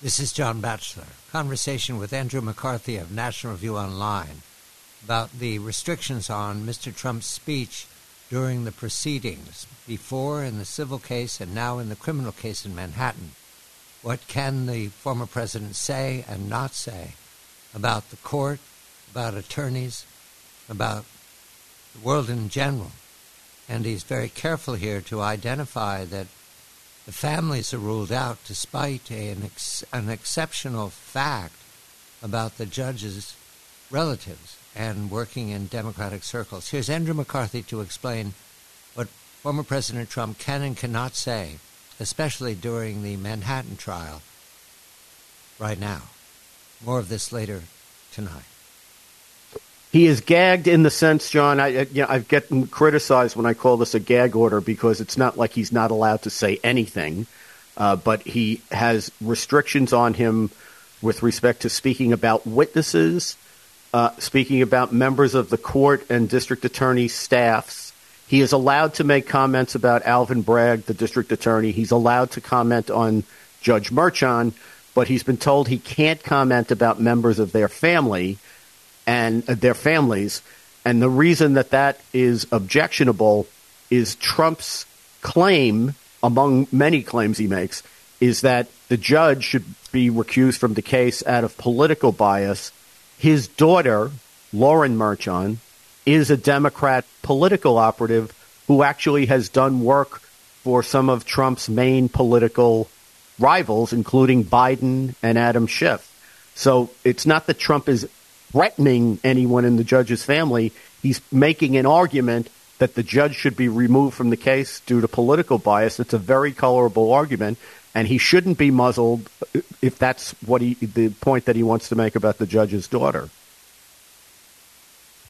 This is John Batchelor. Conversation with Andrew McCarthy of National Review Online about the restrictions on Mr. Trump's speech during the proceedings, before in the civil case and now in the criminal case in Manhattan. What can the former president say and not say about the court, about attorneys, about the world in general? And he's very careful here to identify that the families are ruled out despite an exceptional fact about the judge's relatives and working in Democratic circles. Here's Andrew McCarthy to explain what former President Trump can and cannot say, especially during the Manhattan trial right now. More of this later tonight. He is gagged in the sense, John, I've gotten criticized when I call this a gag order because it's not like he's not allowed to say anything, but he has restrictions on him with respect to speaking about witnesses, speaking about members of the court and district attorney staffs. He is allowed to make comments about Alvin Bragg, the district attorney. He's allowed to comment on Judge Merchan, but he's been told he can't comment about members of their family and their families. And the reason that is objectionable is Trump's claim, among many claims he makes, is that the judge should be recused from the case out of political bias. His daughter, Lauren Merchan, is a Democrat political operative who actually has done work for some of Trump's main political rivals, including Biden and Adam Schiff. So it's not that Trump is threatening anyone in the judge's family. He's making an argument that the judge should be removed from the case due to political bias. It's a very colorable argument, and he shouldn't be muzzled if that's the point that he wants to make about the judge's daughter.